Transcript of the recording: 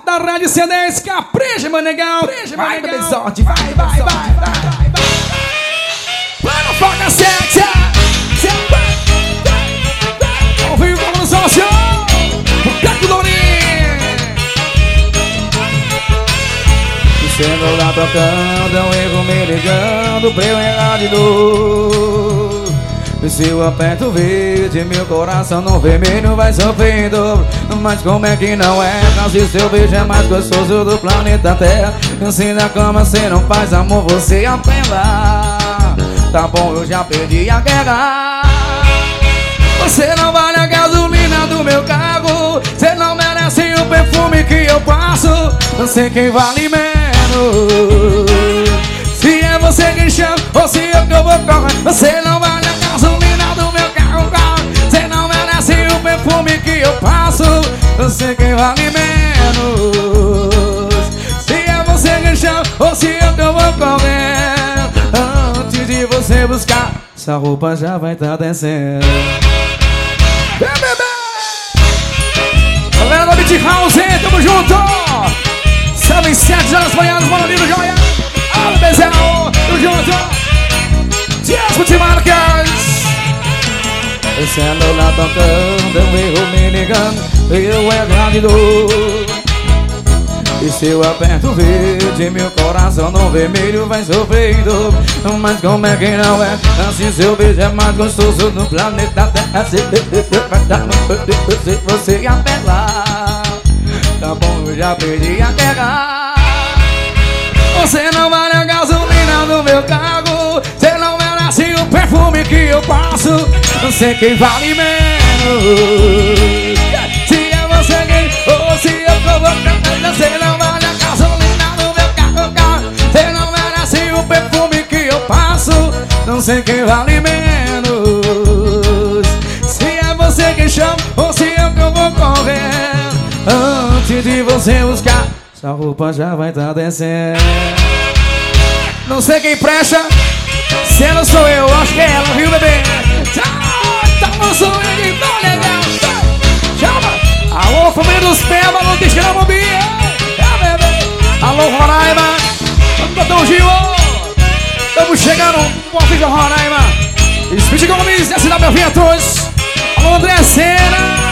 da Rádio C10, capricha, meu negão. Vai, bebezote, vai. Plano Foca 7. Ao vivo, vamos no sócio. O Caco Lourinho. O celular tocando, é um erro me ligando pra eu errar de novo. E se eu aperto o verde, meu coração no vermelho vai sofrendo. Mas como é que não é? Se seu beijo é mais gostoso do planeta Terra. Se na cama cê não faz amor, você apela. Tá bom, eu já perdi a guerra. Você não vale a gasolina do meu carro. Você não merece o perfume que eu passo. Não sei quem vale menos. Se é você que chama ou se eu que eu vou correr. Você não vale a gasolina do meu carro. Você não merece o perfume que eu passo. Não sei quem vale menos. Se é você que chama ou se eu que eu vou correr. Antes de você buscar, essa roupa já vai tá descendo. Galera da Beat House, tamo junto. 7 horas manhãs, Manolinho Joia. Alô, Bezerro, tamo junto. Dias Multimarcas. O celular tocando, eu erro me ligando, eu erro de novo. E se eu aperto o verde, meu coração no vermelho vai sofrendo. Mas como é que não é? Assim seu beijo é mais gostoso no planeta Terra. Se você apelar, tá bom, eu já perdi a guerra. Você não vale a gasolina do meu carro. Você não merece o perfume que eu passo. Não sei quem vale menos. Se é você quem ou se eu que eu vou cantar. Você não vale a gasolina do meu carro. Você não merece o perfume que eu passo. Não sei quem vale menos. Se é você quem chama ou se eu que eu vou correr. Antes de você buscar, essa roupa já vai tá descendo. Não sei quem presta. Se não sou eu, acho que é ela, viu, bebê? Tamo sonhando e tá legal. Chama! Alô, família dos Peba, alô, Cristina Bobinha. É, bebê. Alô, Roraima. Vamos botar um Gil. Estamos chegando, boa vídeo, Roraima. Speed Gomes, SW Ventos. Alô, André Sena.